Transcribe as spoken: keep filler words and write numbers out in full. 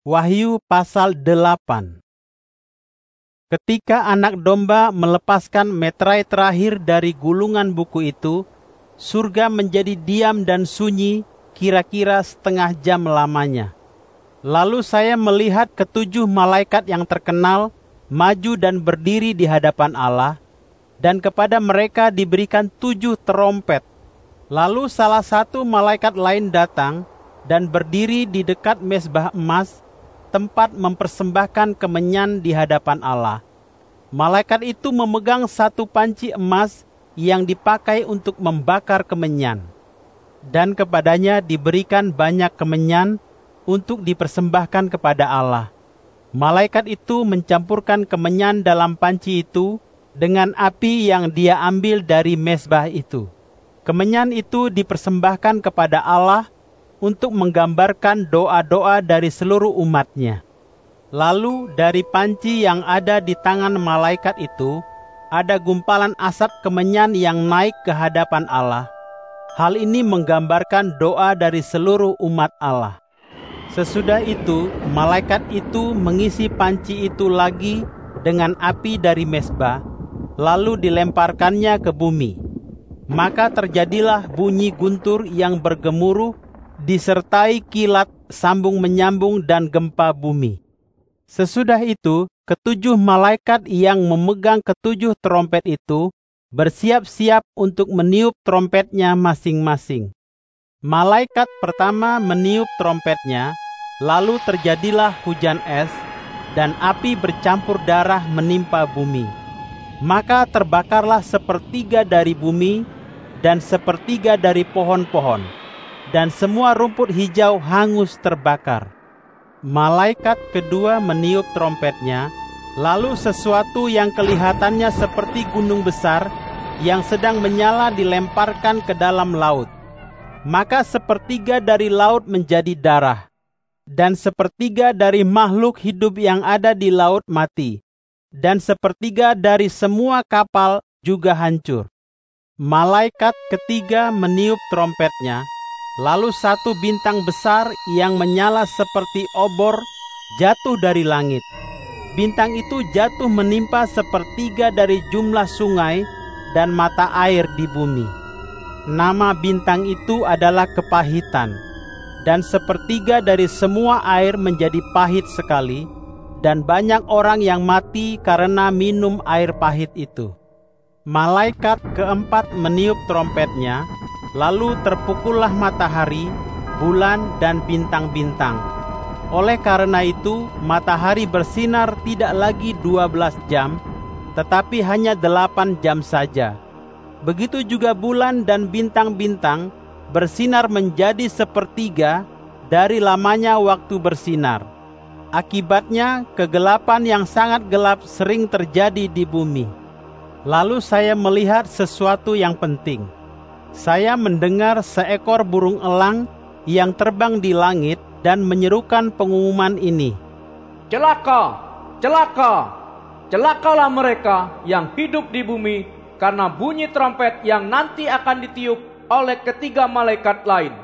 Wahyu pasal delapan. Ketika anak domba melepaskan meterai terakhir dari gulungan buku itu, surga menjadi diam dan sunyi kira-kira setengah jam lamanya. Lalu saya melihat ketujuh malaikat yang terkenal maju dan berdiri di hadapan Allah, dan kepada mereka diberikan tujuh terompet. Lalu salah satu malaikat lain datang dan berdiri di dekat mezbah emas, tempat mempersembahkan kemenyan di hadapan Allah. Malaikat itu memegang satu panci emas yang dipakai untuk membakar kemenyan. Dan kepadanya diberikan banyak kemenyan untuk dipersembahkan kepada Allah. Malaikat itu mencampurkan kemenyan dalam panci itu dengan api yang dia ambil dari mezbah itu. Kemenyan itu dipersembahkan kepada Allah untuk menggambarkan doa-doa dari seluruh umatnya. Lalu dari panci yang ada di tangan malaikat itu, ada gumpalan asap kemenyan yang naik ke hadapan Allah. Hal ini menggambarkan doa dari seluruh umat Allah. Sesudah itu, malaikat itu mengisi panci itu lagi dengan api dari mezbah, lalu dilemparkannya ke bumi. Maka terjadilah bunyi guntur yang bergemuruh, disertai kilat sambung menyambung dan gempa bumi. Sesudah itu, ketujuh malaikat yang memegang ketujuh trompet itu bersiap-siap untuk meniup trompetnya masing-masing. Malaikat pertama meniup trompetnya, lalu terjadilah hujan es, dan api bercampur darah menimpa bumi. Maka terbakarlah sepertiga dari bumi dan sepertiga dari pohon-pohon, dan semua rumput hijau hangus terbakar. Malaikat kedua meniup trompetnya, lalu sesuatu yang kelihatannya seperti gunung besar yang sedang menyala dilemparkan ke dalam laut. Maka sepertiga dari laut menjadi darah, dan sepertiga dari makhluk hidup yang ada di laut mati, dan sepertiga dari semua kapal juga hancur. Malaikat ketiga meniup trompetnya, lalu satu bintang besar yang menyala seperti obor jatuh dari langit. Bintang itu jatuh menimpa sepertiga dari jumlah sungai dan mata air di bumi. Nama bintang itu adalah kepahitan, dan sepertiga dari semua air menjadi pahit sekali, dan banyak orang yang mati karena minum air pahit itu. Malaikat keempat meniup trompetnya, lalu terpukullah matahari, bulan, dan bintang-bintang. Oleh karena itu, matahari bersinar tidak lagi dua belas jam, tetapi hanya delapan jam saja. Begitu juga bulan dan bintang-bintang bersinar menjadi sepertiga dari lamanya waktu bersinar. Akibatnya, kegelapan yang sangat gelap sering terjadi di bumi. Lalu saya melihat sesuatu yang penting. Saya mendengar seekor burung elang yang terbang di langit dan menyerukan pengumuman ini. Celaka, celaka, celakalah mereka yang hidup di bumi karena bunyi trompet yang nanti akan ditiup oleh ketiga malaikat lain.